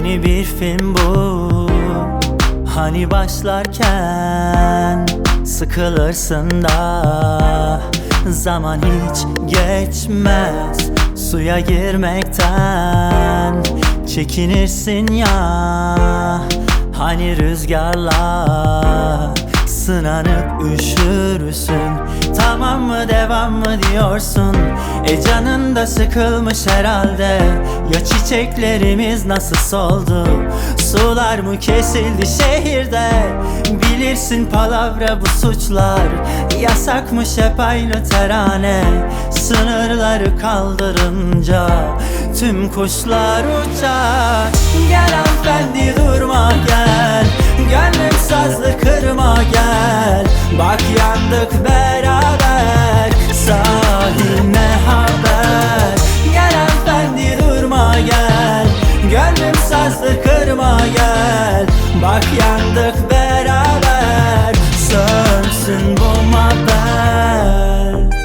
Yeni bir film bu, hani başlarken sıkılırsın da zaman hiç geçmez suya girmekten. Çekinirsin ya, hani rüzgarla sınanıp üşürsün. Tamam mı devam mı diyorsun, canın da sıkılmış herhalde. Ya çiçeklerimiz nasıl soldu, sular mı kesildi şehirde. Bilirsin palavra bu suçlar, yasakmış hep aynı terane. Sınırları kaldırınca tüm kuşlar uçar. Gel hanımefendi durma gel, gönlüm sazlı kırma gel. Bak yandık beraber, sahine haber. Gel hanımefendi durma gel, gönlüm sazlı kırma gel. Bak yandık beraber, sönsün bu haber.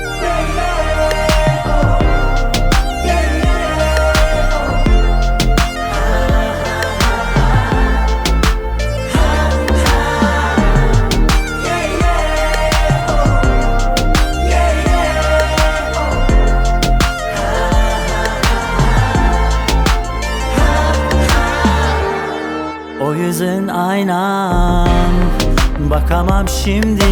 O yüzün aynan, bakamam şimdi.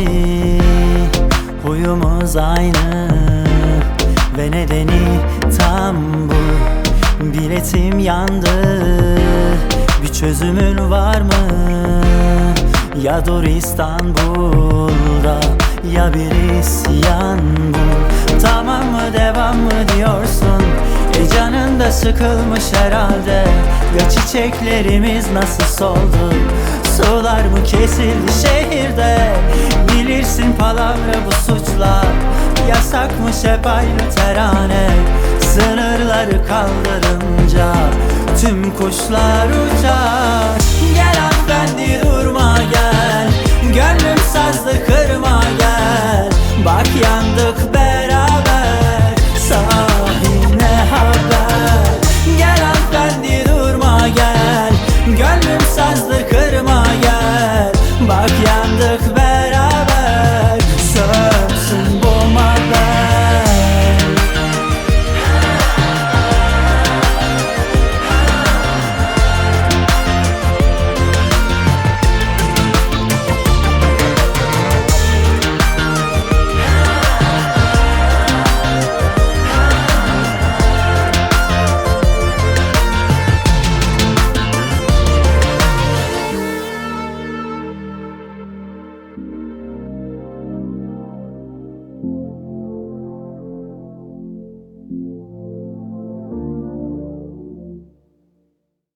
Huyumuz aynı ve nedeni tam bu. Biletim yandı, bir çözümün var mı? Ya dur İstanbul'da, ya bir isyan bu. Tamam mı devam mı diyorsun, canın da sıkılmış herhalde. Ya çiçeklerimiz nasıl soldu, sular mı kesildi şehirde. Bilirsin palavra bu suçlar, yasakmış hep aynı terane. Sınırları kaldırınca tüm kuşlar uçar. Gel hanımefendi durma gel, gönlüm sazlı kırma